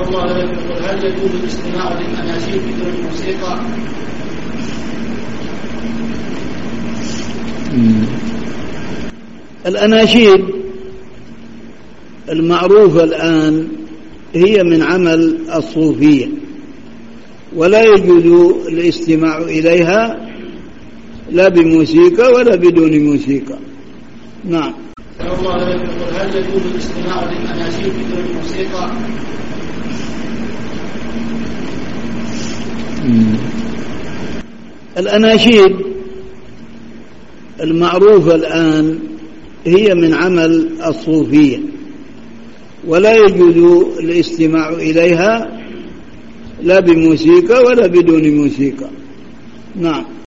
الله عليك يقول هل يجوز الاستماع للأناشيد بدون الموسيقى؟ الأناشيد المعروفة الآن هي من عمل الصوفية، ولا يجوز الاستماع إليها لا بموسيقى ولا بدون موسيقى. نعم. الله عليك يقول هل يجوز الاستماع للأناشيد بدون الموسيقى؟ الأناشيد المعروفة الآن هي من عمل الصوفية، ولا يجوز الاستماع إليها لا بموسيقى ولا بدون موسيقى. نعم.